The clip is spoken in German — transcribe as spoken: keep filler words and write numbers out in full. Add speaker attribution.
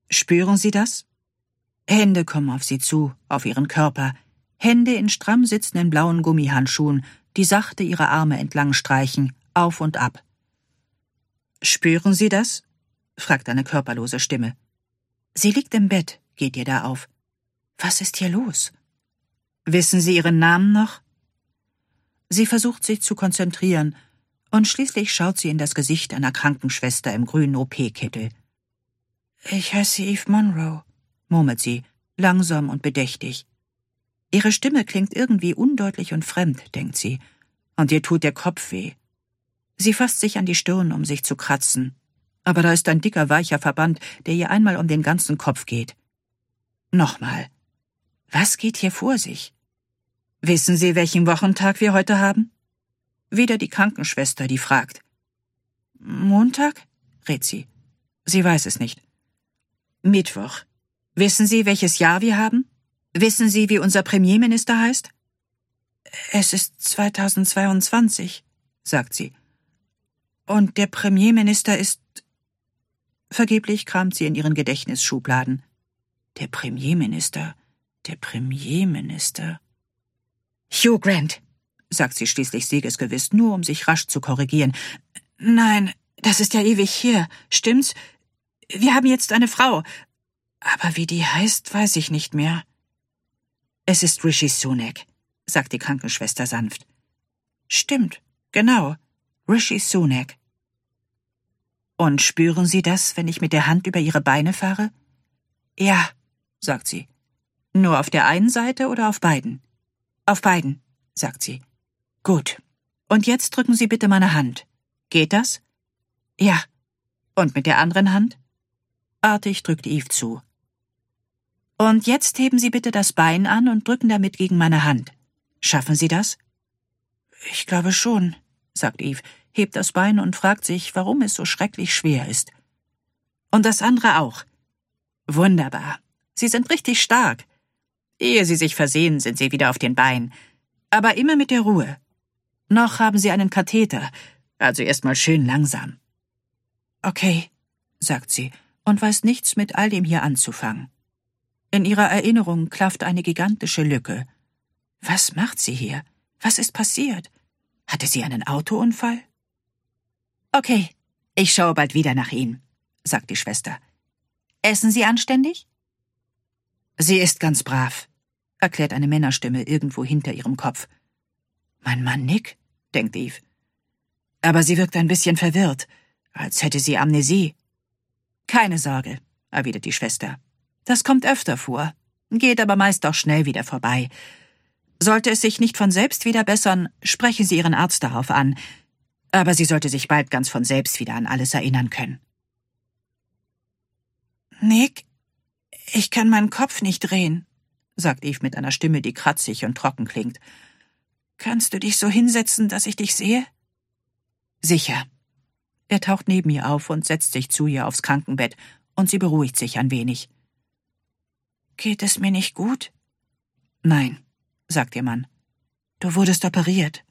Speaker 1: Spüren Sie das? Hände kommen auf Sie zu, auf Ihren Körper. Hände in stramm sitzenden blauen Gummihandschuhen, die sachte ihre Arme entlang streichen, auf und ab. Spüren Sie das? Fragt eine körperlose Stimme. Sie liegt im Bett, geht ihr da auf. Was ist hier los? Wissen Sie Ihren Namen noch? Sie versucht sich zu konzentrieren, und schließlich schaut sie in das Gesicht einer Krankenschwester im grünen O P-Kittel. »Ich heiße Eve Monroe«, murmelt sie, langsam und bedächtig. Ihre Stimme klingt irgendwie undeutlich und fremd, denkt sie, und ihr tut der Kopf weh. Sie fasst sich an die Stirn, um sich zu kratzen, aber da ist ein dicker, weicher Verband, der ihr einmal um den ganzen Kopf geht. Nochmal. Was geht hier vor sich? Wissen Sie, welchen Wochentag wir heute haben? Wieder die Krankenschwester, die fragt. Montag? Rät sie. Sie weiß es nicht. Mittwoch. Wissen Sie, welches Jahr wir haben? Wissen Sie, wie unser Premierminister heißt? Es ist zweitausendzweiundzwanzig, sagt sie. Und der Premierminister ist... Vergeblich kramt sie in ihren Gedächtnisschubladen. Der Premierminister, der Premierminister... Hugh Grant, sagt sie schließlich siegesgewiss, nur um sich rasch zu korrigieren. Nein, das ist ja ewig her, stimmt's? Wir haben jetzt eine Frau. Aber wie die heißt, weiß ich nicht mehr. Es ist Rishi Sunak, sagt die Krankenschwester sanft. Stimmt, genau, Rishi Sunak. Und spüren Sie das, wenn ich mit der Hand über Ihre Beine fahre? Ja, sagt sie. Nur auf der einen Seite oder auf beiden? Auf beiden, sagt sie. Gut. Und jetzt drücken Sie bitte meine Hand. Geht das? Ja. Und mit der anderen Hand? Artig drückt Eve zu. Und jetzt heben Sie bitte das Bein an und drücken damit gegen meine Hand. Schaffen Sie das? Ich glaube schon, sagt Eve, hebt das Bein und fragt sich, warum es so schrecklich schwer ist. Und das andere auch. Wunderbar. Sie sind richtig stark. Ehe Sie sich versehen, sind Sie wieder auf den Beinen. Aber immer mit der Ruhe. Noch haben Sie einen Katheter, also erst mal schön langsam. Okay, sagt sie und weiß nichts mit all dem hier anzufangen. In ihrer Erinnerung klafft eine gigantische Lücke. Was macht sie hier? Was ist passiert? Hatte sie einen Autounfall? Okay, ich schaue bald wieder nach Ihnen, sagt die Schwester. Essen Sie anständig? Sie ist ganz brav, erklärt eine Männerstimme irgendwo hinter ihrem Kopf. Mein Mann Nick, denkt Eve. Aber sie wirkt ein bisschen verwirrt, als hätte sie Amnesie. Keine Sorge, erwidert die Schwester. Das kommt öfter vor, geht aber meist auch schnell wieder vorbei. Sollte es sich nicht von selbst wieder bessern, sprechen Sie Ihren Arzt darauf an. Aber sie sollte sich bald ganz von selbst wieder an alles erinnern können. Nick, ich kann meinen Kopf nicht drehen, sagt Eve mit einer Stimme, die kratzig und trocken klingt. Kannst du dich so hinsetzen, dass ich dich sehe? Sicher. Er taucht neben ihr auf und setzt sich zu ihr aufs Krankenbett, und sie beruhigt sich ein wenig. Geht es mir nicht gut? Nein, sagt ihr Mann. Du wurdest operiert.